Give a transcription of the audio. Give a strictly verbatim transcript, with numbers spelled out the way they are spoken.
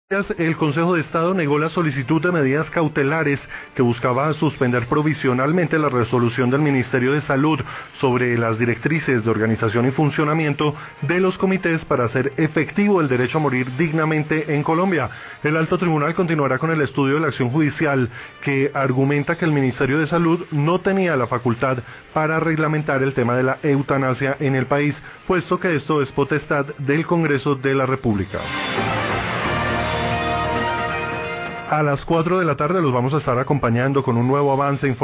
El Consejo de Estado negó la solicitud de medidas cautelares que buscaba suspender provisionalmente la resolución del Ministerio de Salud sobre las directrices de organización y funcionamiento de los comités para hacer efectivo el derecho a morir dignamente en Colombia. El Alto Tribunal continuará con el estudio de la acción judicial que argumenta que el Ministerio de Salud no tenía la facultad para reglamentar el tema de la eutanasia en el país, puesto que esto es potestad del Congreso de la República. A las cuatro de la tarde los vamos a estar acompañando con un nuevo avance informativo.